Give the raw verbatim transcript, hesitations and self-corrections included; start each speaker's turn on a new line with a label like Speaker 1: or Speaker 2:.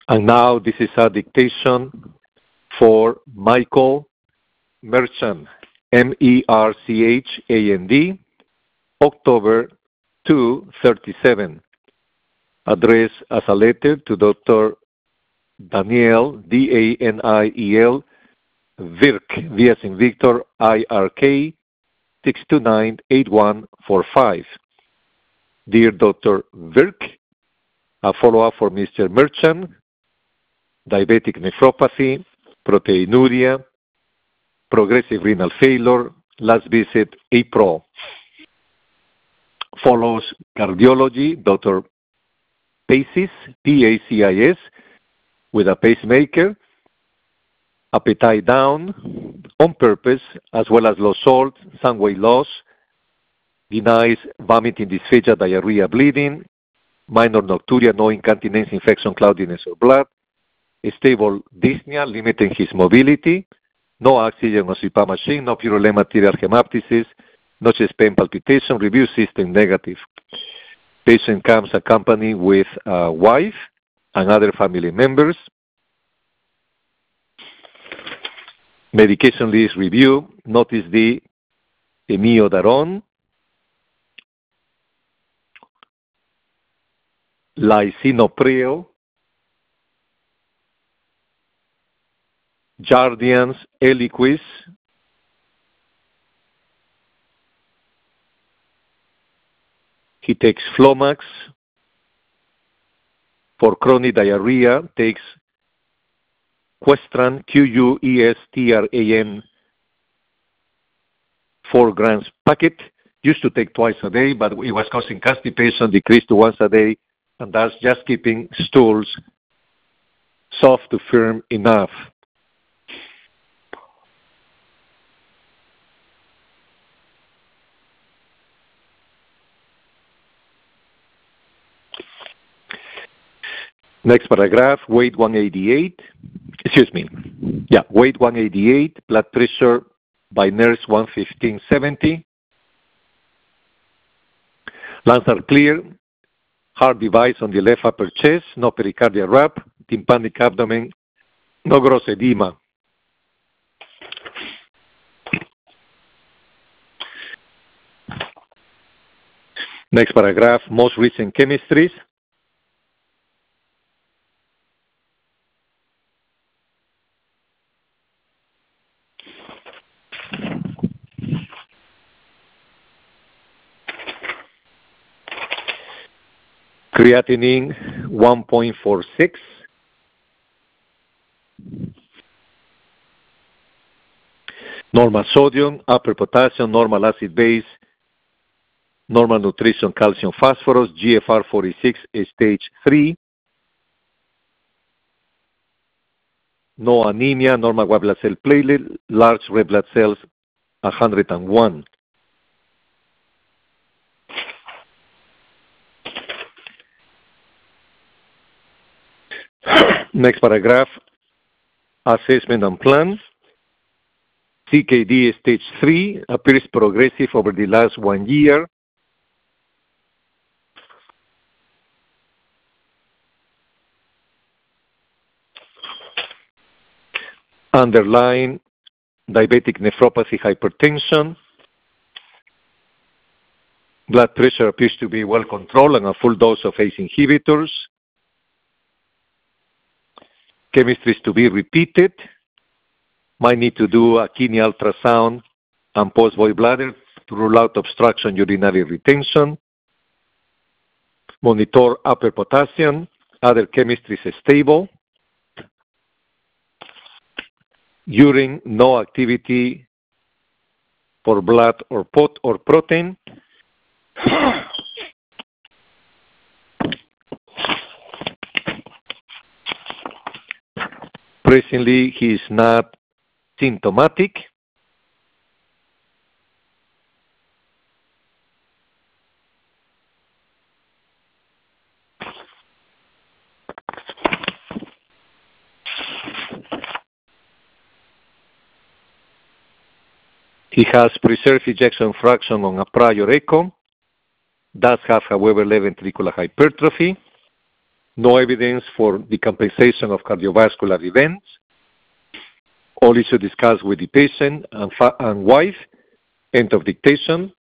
Speaker 1: And now this is a dictation for Michael Merchant, M E R C H A N D, October two thirty-seven, addressed as a letter to Doctor Daniel, D A N I E L, Virk, V as in Victor, I R K, six two nine, eight one four five. Dear Doctor Virk, a follow-up for Mister Merchant, diabetic nephropathy, proteinuria, progressive renal failure, last visit April. Follows cardiology, Doctor Pacis, P A C I S, with a pacemaker, appetite down, on purpose, as well as low salt, some weight loss, denies vomiting, dysphagia, diarrhea, bleeding, minor nocturia, no incontinence, infection, cloudiness, or blood, stable dyspnea, limiting his mobility, no oxygen or C PAP machine, no purulent material hemoptysis, no chest pain palpitation, review system negative. Patient comes accompanied with a wife and other family members. Medication list review. Notice the imiodaron, lisinopril, Jardiance, Eliquis, he takes Flomax. For chronic diarrhea, takes Questran, Q U E S T R A N, four grams packet. Used to take twice a day, but it was causing constipation, decreased to once a day, and that's just keeping stools soft to firm enough. Next paragraph, weight one eighty-eight, excuse me, yeah, weight one eighty-eight, blood pressure by nurse one fifteen seventy. Lungs are clear, heart device on the left upper chest, no pericardial wrap, tympanic abdomen, no gross edema. Next paragraph, most recent chemistries. Creatinine one point four six. Normal sodium, upper potassium, normal acid base, normal nutrition, calcium, phosphorus, G F R forty-six, stage three. No anemia, normal white blood cell platelet, large red blood cells, one hundred one. Next paragraph, assessment and plan. C K D stage three appears progressive over the last one year. Underlying diabetic nephropathy, hypertension. Blood pressure appears to be well controlled and a full dose of A C E inhibitors. Chemistry is to be repeated. Might need to do a kidney ultrasound and post-void bladder to rule out obstruction urinary retention. Monitor upper potassium. Other chemistry is stable. Urine, no activity for blood or pot or protein. Presently, he is not symptomatic. He has preserved ejection fraction on a prior echo. Does have, however, left ventricular hypertrophy. No evidence for decompensation of cardiovascular events. All issues discussed with the patient and, fa- and wife. End of dictation.